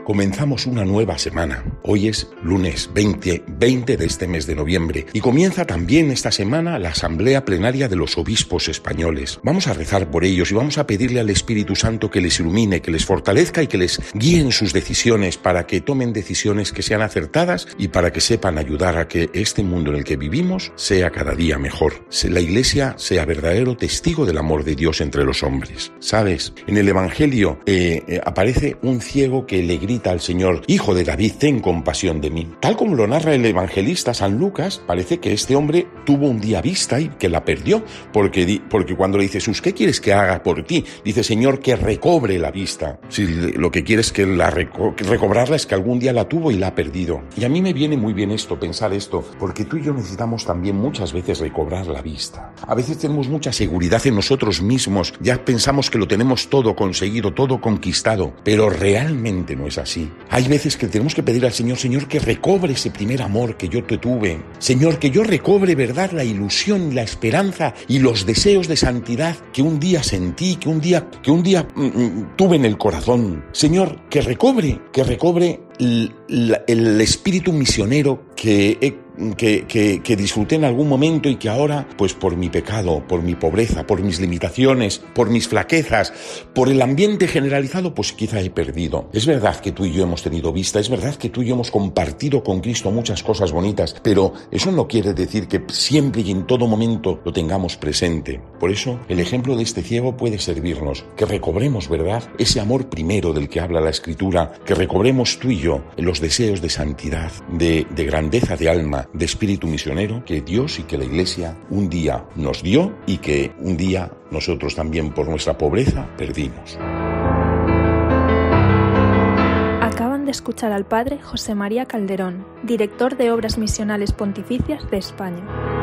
Comenzamos una nueva semana. Hoy es lunes 20 de este mes de noviembre y comienza también esta semana la Asamblea Plenaria de los Obispos Españoles. Vamos a rezar por ellos y vamos a pedirle al Espíritu Santo que les ilumine, que les fortalezca y que les guíe en sus decisiones para que tomen decisiones que sean acertadas y para que sepan ayudar a que este mundo en el que vivimos sea cada día mejor. La Iglesia sea verdadero testigo del amor de Dios entre los hombres. ¿Sabes? En el Evangelio aparece un ciego que le grita al Señor: Hijo de David, ten compasión de mí. Tal como lo narra el evangelista San Lucas, parece que este hombre tuvo un día vista y que la perdió, porque cuando le dice Jesús, ¿qué quieres que haga por ti? Dice, Señor, que recobre la vista. Si lo que quieres que recobrarla es que algún día la tuvo y la ha perdido. Y a mí me viene muy bien pensar esto, porque tú y yo necesitamos también muchas veces recobrar la vista. A veces tenemos mucha seguridad en nosotros mismos, ya pensamos que lo tenemos todo conseguido, todo conquistado, pero realmente no es así. Hay veces que tenemos que pedir al Señor, Señor, que recobre ese primer amor que yo te tuve. Señor, que yo recobre, ¿verdad?, la ilusión, la esperanza y los deseos de santidad que un día sentí, que un día tuve en el corazón. Señor, que recobre el espíritu misionero que disfruté en algún momento y que ahora, pues por mi pecado, por mi pobreza, por mis limitaciones, por mis flaquezas, por el ambiente generalizado, pues quizá he perdido. Es verdad que tú y yo hemos tenido vista, es verdad que tú y yo hemos compartido con Cristo muchas cosas bonitas, pero eso no quiere decir que siempre y en todo momento lo tengamos presente. Por eso, el ejemplo de este ciego puede servirnos, que recobremos, ¿verdad?, ese amor primero del que habla la Escritura, que recobremos tú y yo los deseos de santidad, de grandeza de alma, de espíritu misionero que Dios y que la Iglesia un día nos dio y que un día nosotros también por nuestra pobreza perdimos. Acaban de escuchar al padre José María Calderón, director de Obras Misionales Pontificias de España.